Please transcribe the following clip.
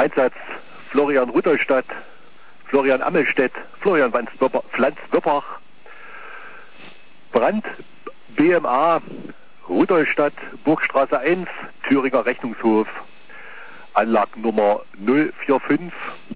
Einsatz Florian Rudolstadt, Florian Ammelstedt, Florian Pflanz-Wippach, Brand BMA, Rudolstadt, Burgstraße 1, Thüringer Rechnungshof, Anlagennummer 045.